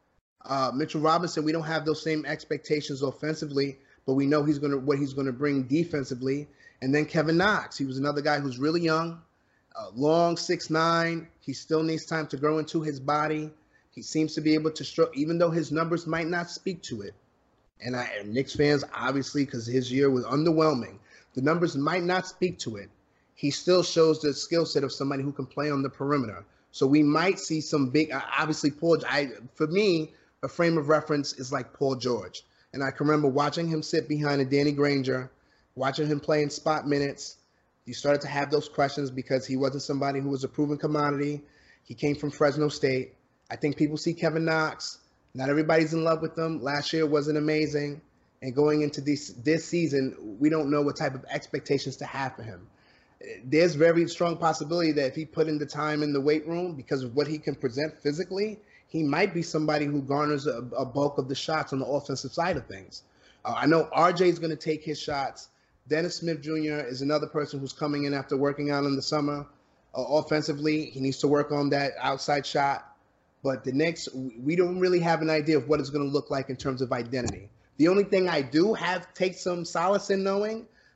Uh, Mitchell Robinson, we don't have those same expectations offensively, but we know he's going to what he's going to bring defensively. And then Kevin Knox, he was another guy who's really young, uh, long, six nine. He still needs time to grow into his body. He seems to be able to stroke, even though his numbers might not speak to it. And I, and Knicks fans, obviously, because his year was underwhelming, the numbers might not speak to it. He still shows the skill set of somebody who can play on the perimeter. So we might see some big, obviously, Paul, I, for me, a frame of reference is like Paul George. And I can remember watching him sit behind a Danny Granger, watching him play in spot minutes. You started to have those questions because he wasn't somebody who was a proven commodity. He came from Fresno State. I think people see Kevin Knox. Not everybody's in love with him. Last year wasn't amazing. And going into this, this season, we don't know what type of expectations to have for him. There's very strong possibility that if he put in the time in the weight room because of what he can present physically, he might be somebody who garners a, a bulk of the shots on the offensive side of things. Uh, I know R J is going to take his shots. Dennis Smith Junior is another person who's coming in after working out in the summer. Uh, offensively, he needs to work on that outside shot. But the Knicks, we don't really have an idea of what it's going to look like in terms of identity. The only thing I do have take some solace in knowing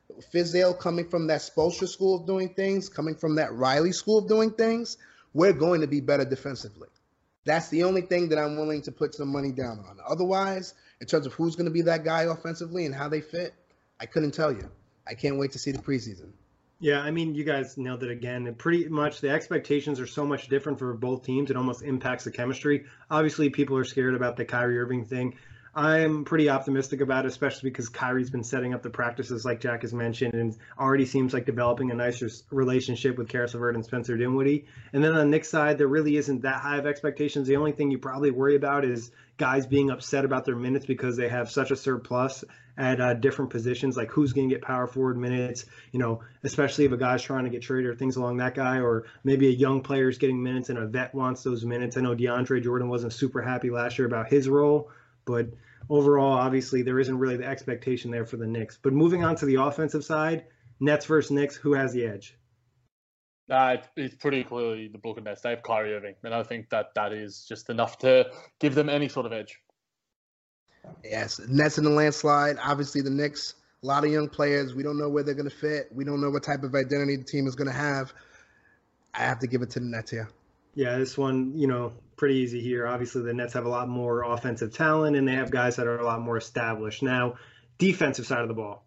Fizdale coming from that Spoelstra school of doing things, coming from that Riley school of doing things, we're going to be better defensively. That's the only thing that I'm willing to put some money down on. Otherwise, in terms of who's going to be that guy offensively and how they fit, I couldn't tell you. I can't wait to see the preseason. Yeah, I mean, you guys nailed it again. And pretty much the expectations are so much different for both teams. It almost impacts the chemistry. Obviously, people are scared about the Kyrie Irving thing. I'm pretty optimistic about it, especially because Kyrie's been setting up the practices like Jack has mentioned and already seems like developing a nicer relationship with Karis LeVert and Spencer Dinwiddie. And then on the Knicks side, there really isn't that high of expectations. The only thing you probably worry about is guys being upset about their minutes because they have such a surplus at uh, different positions, like who's going to get power forward minutes, you know, especially if a guy's trying to get traded or things along that guy, or maybe a young player's getting minutes and a vet wants those minutes. I know DeAndre Jordan wasn't super happy last year about his role, but overall, obviously, there isn't really the expectation there for the Knicks. But moving on to the offensive side, Nets versus Knicks, who has the edge? Uh, it's, it's pretty clearly the Brooklyn Nets. They have Kyrie Irving, and I think that that is just enough to give them any sort of edge. Yes, Nets in the landslide. Obviously, the Knicks, a lot of young players. We don't know where they're going to fit. We don't know what type of identity the team is going to have. I have to give it to the Nets here. Yeah, this one, you know, pretty easy here. Obviously, the Nets have a lot more offensive talent, and they have guys that are a lot more established. Now, defensive side of the ball.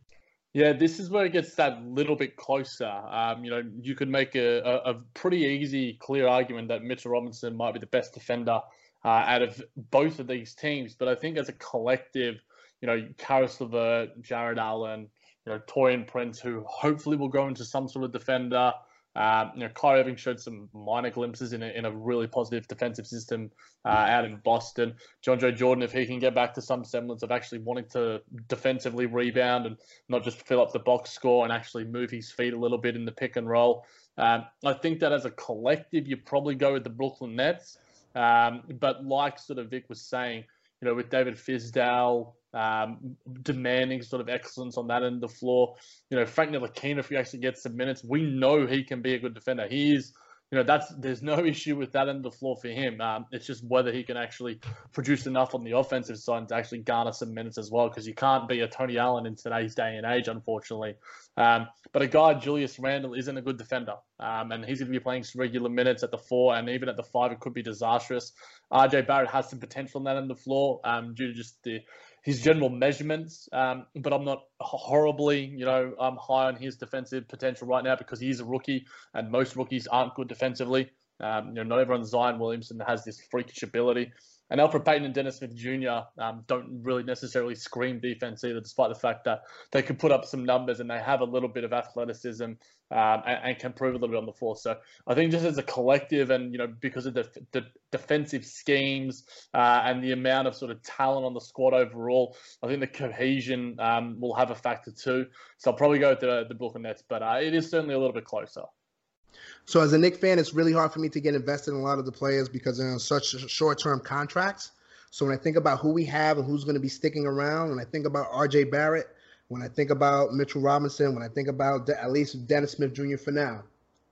Yeah, this is where it gets that little bit closer. Um, you know, you could make a, a, a pretty easy, clear argument that Mitchell Robinson might be the best defender uh, out of both of these teams. But I think as a collective, you know, Karis LeVert, Jared Allen, you know, Taurean Prince, who hopefully will grow into some sort of defender. Um, you know, Kyrie Irving showed some minor glimpses in a, in a really positive defensive system uh, out in Boston. DeAndre Jordan, if he can get back to some semblance of actually wanting to defensively rebound and not just fill up the box score and actually move his feet a little bit in the pick and roll, um, I think that as a collective, you probably go with the Brooklyn Nets. Um, but like sort of Vic was saying, you know, with David Fizdale um, demanding sort of excellence on that end of the floor, you know, Frank Ntilikina, if he actually gets some minutes, we know he can be a good defender. He is, you know, that's there's no issue with that end of the floor for him. Um, it's just whether he can actually produce enough on the offensive side to actually garner some minutes as well, because you can't be a Tony Allen in today's day and age, unfortunately. Um, but a guy, Julius Randle, isn't a good defender, um, and he's going to be playing some regular minutes at the four, and even at the five, it could be disastrous. R J Barrett has some potential on that end of the floor um, due to just the his general measurements, um, but I'm not horribly, you know, um, high on his defensive potential right now because he's a rookie, and most rookies aren't good defensively. Um, you know, not everyone Zion Williamson has this freakish ability. And Elfrid Payton and Dennis Smith Junior Um, don't really necessarily scream defense either, despite the fact that they can put up some numbers and they have a little bit of athleticism um, and, and can prove a little bit on the floor. So I think just as a collective and, you know, because of the, the defensive schemes uh, and the amount of sort of talent on the squad overall, I think the cohesion um, will have a factor too. So I'll probably go with the, the Brooklyn Nets, but uh, it is certainly a little bit closer. So as a Knicks fan, it's really hard for me to get invested in a lot of the players because they're on such short-term contracts. So when I think about who we have and who's going to be sticking around, when I think about R J Barrett, when I think about Mitchell Robinson, when I think about De- at least Dennis Smith Junior for now,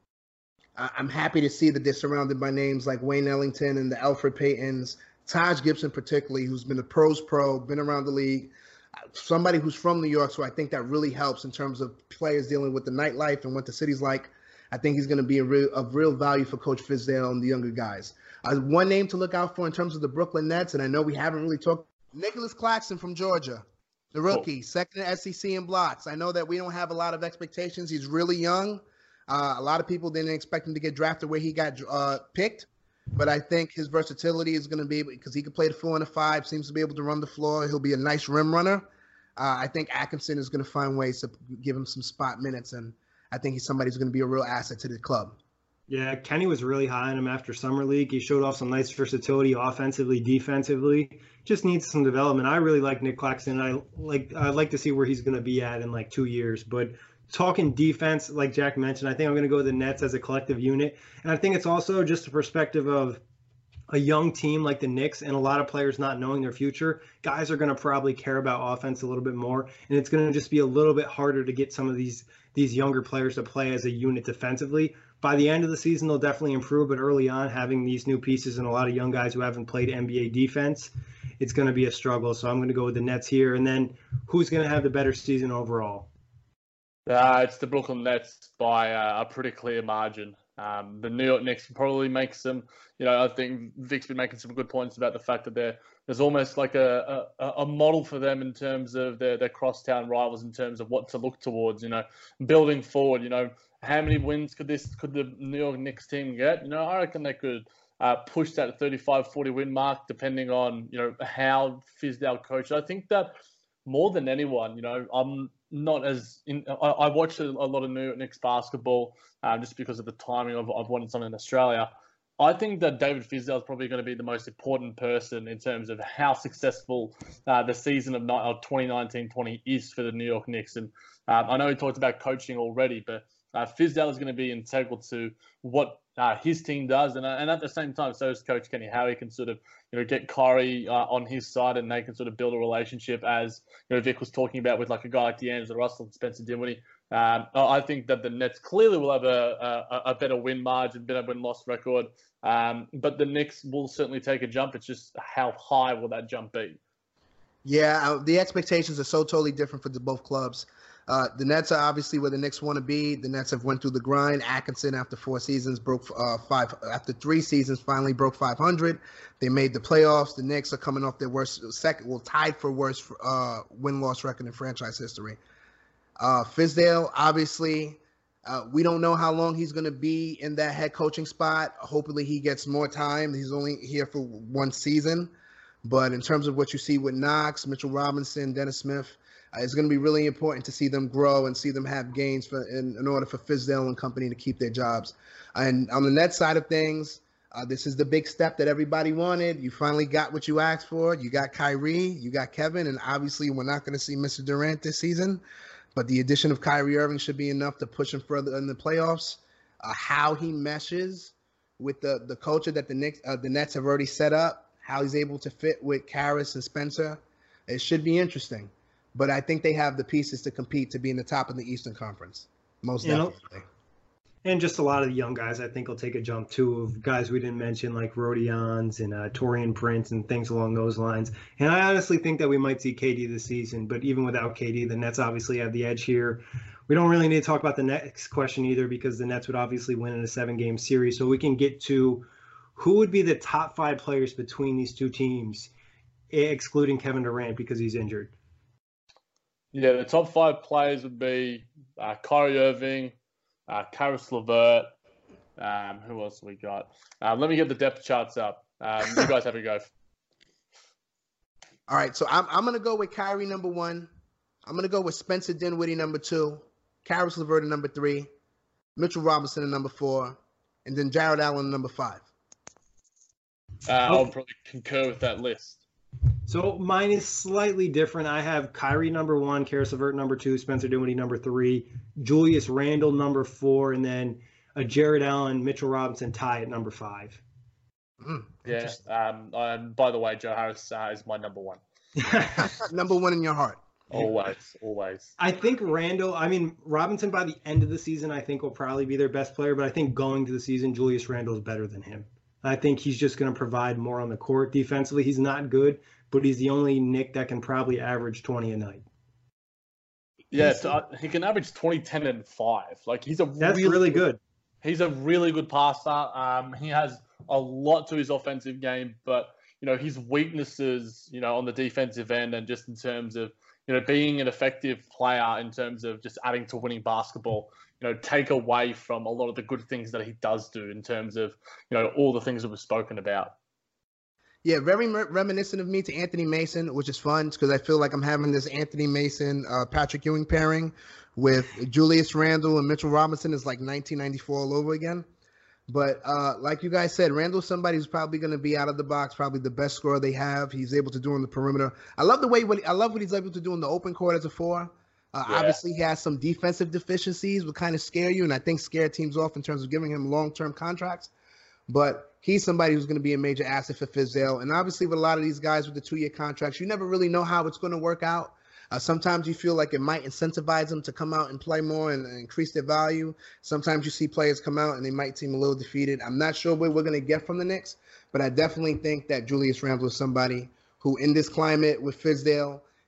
I- I'm happy to see that they're surrounded by names like Wayne Ellington and the Elfrid Paytons, Taj Gibson particularly, who's been a pros pro, been around the league, somebody who's from New York. So I think that really helps in terms of players dealing with the nightlife and what the city's like. I think he's going to be a real, of real value for Coach Fizdale and the younger guys. Uh, one name to look out for in terms of the Brooklyn Nets, and I know we haven't really talked, Nicholas Claxton from Georgia, the rookie, oh. second in S E C in blocks. I know that we don't have a lot of expectations. He's really young. Uh, a lot of people didn't expect him to get drafted where he got uh, picked, but I think his versatility is going to be, because he can play the four and the five, seems to be able to run the floor. He'll be a nice rim runner. Uh, I think Atkinson is going to find ways to give him some spot minutes, and I think he's somebody who's going to be a real asset to the club. Yeah, Kenny was really high on him after Summer League. He showed off some nice versatility offensively, defensively. Just needs some development. I really like Nick Claxton. I like I'd like to see where he's going to be at in like two years. But talking defense, like Jack mentioned, I think I'm going to go with the Nets as a collective unit. And I think it's also just a perspective of a young team like the Knicks and a lot of players not knowing their future. Guys are going to probably care about offense a little bit more, and it's going to just be a little bit harder to get some of these these younger players to play as a unit defensively. By the end of the season, they'll definitely improve, but early on, having these new pieces and a lot of young guys who haven't played N B A defense, it's going to be a struggle. So I'm going to go with the Nets here. And then who's going to have the better season overall? Uh, it's the Brooklyn Nets by uh, a pretty clear margin. Um, the New York Knicks probably make some, you know, I think Vic's been making some good points about the fact that they're, there's almost like a, a, a model for them in terms of their, their crosstown rivals in terms of what to look towards, you know, building forward, you know, how many wins could this, could the New York Knicks team get? You know, I reckon they could uh, push that thirty-five, forty win mark depending on, you know, how Fizdale coached. I think that more than anyone, you know, I'm not as in, I, I watch a, a lot of New York Knicks basketball um, just because of the timing of, of wanting something in Australia. I think that David Fizdale is probably going to be the most important person in terms of how successful uh, the season of, of twenty nineteen twenty is for the New York Knicks. And um, I know he talked about coaching already, but uh, Fizdale is going to be integral to what uh, his team does. And, uh, and at the same time, so is Coach Kenny, how he can sort of, you know, get Kyrie uh, on his side and they can sort of build a relationship as, you know, Vic was talking about with like a guy like D'Angelo Russell and Spencer Dinwiddie. Um, I think that the Nets clearly will have a, a, a better win margin, better win-loss record. Um, but the Knicks will certainly take a jump. It's just how high will that jump be? Yeah, the expectations are so totally different for the both clubs. Uh, the Nets are obviously where the Knicks want to be. The Nets have went through the grind. Atkinson, after four seasons, broke uh, five. After three seasons, finally broke five hundred. They made the playoffs. The Knicks are coming off their worst second, well, tied for worst uh, win-loss record in franchise history. Uh, Fizdale, obviously, uh, we don't know how long he's going to be in that head coaching spot. Hopefully, he gets more time. He's only here for one season. But in terms of what you see with Knox, Mitchell Robinson, Dennis Smith, uh, it's going to be really important to see them grow and see them have gains for, in, in order for Fizdale and company to keep their jobs. And on the Nets side of things, uh, this is the big step that everybody wanted. You finally got what you asked for. You got Kyrie, you got Kevin, and obviously we're not going to see Mister Durant this season. But the addition of Kyrie Irving should be enough to push him further in the playoffs. Uh, how he meshes with the, the culture that the Knicks, uh, the Nets have already set up, how he's able to fit with Karras and Spencer, it should be interesting. But I think they have the pieces to compete to be in the top of the Eastern Conference, most you definitely. Know, and just a lot of the young guys, I think, will take a jump, too, of guys we didn't mention, like Rodions and uh, Torian Prince and things along those lines. And I honestly think that we might see K D this season. But even without K D, the Nets obviously have the edge here. We don't really need to talk about the next question either because the Nets would obviously win in a seven-game series. So we can get to who would be the top five players between these two teams, excluding Kevin Durant because he's injured. Yeah, the top five players would be uh, Kyrie Irving, uh, Karis LeVert. Um, who else have we got? Um, let me get the depth charts up. Um, you guys have a go. All right, so I'm I'm gonna go with Kyrie number one. I'm gonna go with Spencer Dinwiddie number two, Karis LeVert at number three, Mitchell Robinson at number four, and then Jared Allen at number five. Uh, I'll probably concur with that list. So mine is slightly different. I have Kyrie number one, Karis LeVert number two, Spencer Dinwiddie number three, Julius Randle number four, and then a Jared Allen, Mitchell Robinson tie at number five. Mm, yeah. Um, um, by the way, Joe Harris uh, is my number one. Number one in your heart. Always, always. I think Randle, I mean, Robinson by the end of the season, I think will probably be their best player, but I think going to the season, Julius Randle is better than him. I think he's just going to provide more on the court defensively. He's not good, but he's the only Knick that can probably average twenty a night. Yeah, uh, he can average twenty, ten, and five. Like he's a That's really, really good. He's a really good passer. Um, he has a lot to his offensive game, but you know his weaknesses, you know, on the defensive end and just in terms of you know being an effective player in terms of just adding to winning basketball. You know, take away from a lot of the good things that he does do in terms of, you know, all the things that we've spoken about. Yeah, very reminiscent of me to Anthony Mason, which is fun because I feel like I'm having this Anthony Mason, uh, Patrick Ewing pairing with Julius Randle and Mitchell Robinson is like nineteen ninety-four all over again. But uh, like you guys said, Randle's somebody who's probably going to be out of the box, probably the best scorer they have. He's able to do on the perimeter. I love the way what I love what he's able to do in the open court as a four. Uh, yeah. Obviously, he has some defensive deficiencies, will kind of scare you, and I think scare teams off in terms of giving him long-term contracts. But he's somebody who's going to be a major asset for Fizdale. And obviously, with a lot of these guys with the two-year contracts, you never really know how it's going to work out. Uh, sometimes you feel like it might incentivize them to come out and play more and, and increase their value. Sometimes you see players come out and they might seem a little defeated. I'm not sure what we're going to get from the Knicks, but I definitely think that Julius Randle is somebody who, in this climate with Fizdale,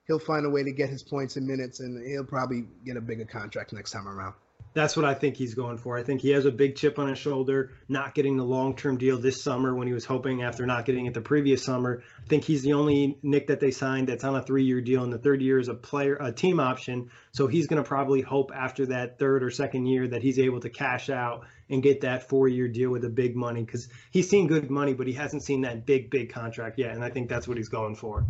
he'll find a way to get his points and minutes, and he'll probably get a bigger contract next time around. That's what I think he's going for. I think he has a big chip on his shoulder, not getting the long-term deal this summer when he was hoping after not getting it the previous summer. I think he's the only Knick that they signed that's on a three-year deal, and the third year is a player, a team option. So he's going to probably hope after that third or second year that he's able to cash out and get that four-year deal with the big money, because he's seen good money, but he hasn't seen that big, big contract yet, and I think that's what he's going for.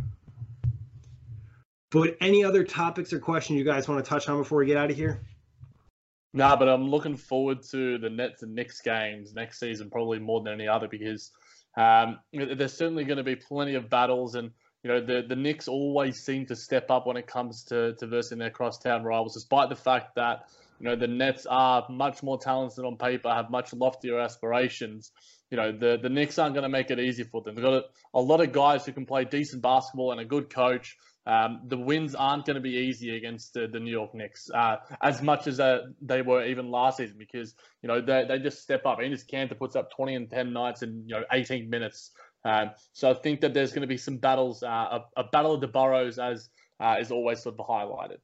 But any other topics or questions you guys want to touch on before we get out of here? No, but I'm looking forward to the Nets and Knicks games next season, probably more than any other, because um, there's certainly going to be plenty of battles, and you know the the Knicks always seem to step up when it comes to to versing their crosstown rivals, despite the fact that you know the Nets are much more talented on paper, have much loftier aspirations. You know the the Knicks aren't going to make it easy for them. They've got a, a lot of guys who can play decent basketball and a good coach. Um, the wins aren't going to be easy against the, the New York Knicks uh, as much as uh, they were even last season, because you know they they just step up. Enes Kanter puts up twenty and ten nights in you know eighteen minutes. Um, so I think that there's going to be some battles, uh, a, a battle of the boroughs, as uh, is always sort of highlighted.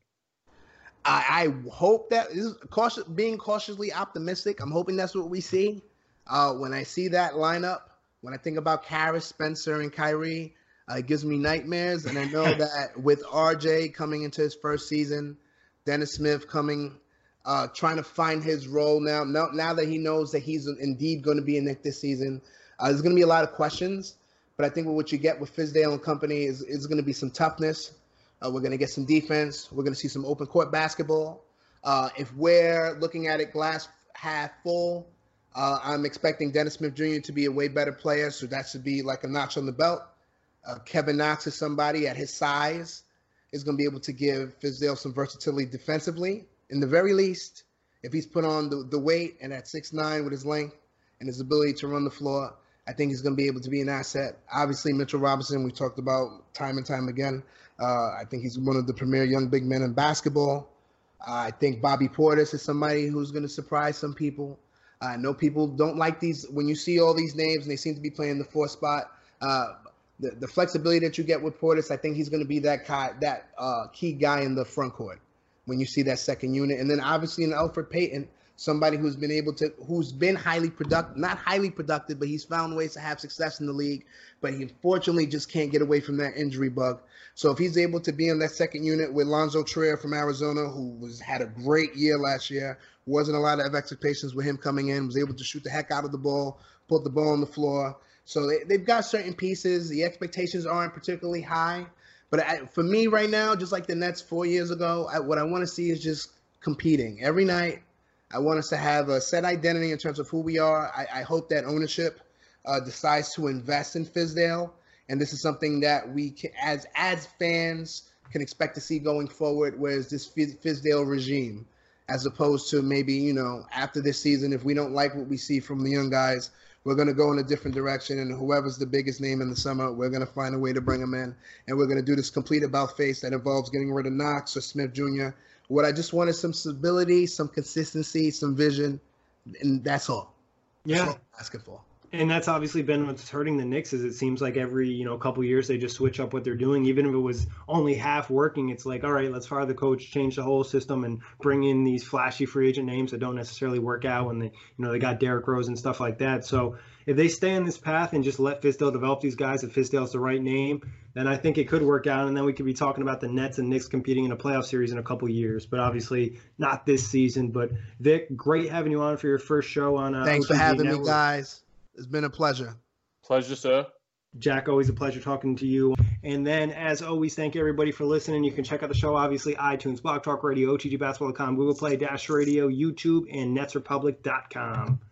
I, I hope that is cautious, being cautiously optimistic. I'm hoping that's what we see. Uh, when I see that lineup, when I think about Caris, Spencer, and Kyrie. Uh, it gives me nightmares, and I know that with R J coming into his first season, Dennis Smith coming, uh, trying to find his role now, now, now that he knows that he's indeed going to be a Knick this season, uh, there's going to be a lot of questions, but I think what you get with Fizdale and company is, is going to be some toughness. Uh, we're going to get some defense. We're going to see some open court basketball. Uh, if we're looking at it glass half full, uh, I'm expecting Dennis Smith Junior to be a way better player, so that should be like a notch on the belt. Uh, Kevin Knox is somebody at his size is going to be able to give Fizdale some versatility defensively. In the very least, if he's put on the, the weight and at six nine with his length and his ability to run the floor, I think he's going to be able to be an asset. Obviously, Mitchell Robinson, we talked about time and time again. Uh, I think he's one of the premier young big men in basketball. Uh, I think Bobby Portis is somebody who's going to surprise some people. I know people don't like these. When you see all these names and they seem to be playing the four spot, uh, The, the flexibility that you get with Portis, I think he's going to be that guy, that uh, key guy in the front court when you see that second unit. And then obviously in Elfrid Payton, somebody who's been able to, who's been highly productive, not highly productive, but he's found ways to have success in the league. But he unfortunately just can't get away from that injury bug. So if he's able to be in that second unit with Lonzo Trier from Arizona, who was had a great year last year, wasn't a lot of expectations with him coming in, was able to shoot the heck out of the ball, put the ball on the floor. So they, they've got certain pieces. The expectations aren't particularly high. But I, for me right now, just like the Nets four years ago, I, what I want to see is just competing. Every night, I want us to have a set identity in terms of who we are. I, I hope that ownership uh, decides to invest in Fizdale. And this is something that we, can, as as fans, can expect to see going forward, whereas this Fizdale regime, as opposed to maybe, you know, after this season, if we don't like what we see from the young guys, we're going to go in a different direction, and whoever's the biggest name in the summer, we're going to find a way to bring them in, and we're going to do this complete about-face that involves getting rid of Knox or Smith Junior What I just want is some stability, some consistency, some vision, and that's all. Yeah. That's all I'm asking for. And that's obviously been what's hurting the Knicks, is it seems like every, you know, couple years they just switch up what they're doing. Even if it was only half working, it's like, all right, let's fire the coach, change the whole system, and bring in these flashy free agent names that don't necessarily work out when they, you know, they got Derrick Rose and stuff like that. So if they stay on this path and just let Fizdale develop these guys, if Fizdale's the right name, then I think it could work out. And then we could be talking about the Nets and Knicks competing in a playoff series in a couple years, but obviously not this season. But Vic, great having you on for your first show on uh, Thanks O T G for having Network. me, guys. It's been a pleasure. Pleasure, sir. Jack, always a pleasure talking to you. And then, as always, thank you everybody for listening. You can check out the show, obviously, iTunes, Blog Talk Radio, O T G Basketball dot com, Google Play, Dash Radio, YouTube, and Nets Republic dot com.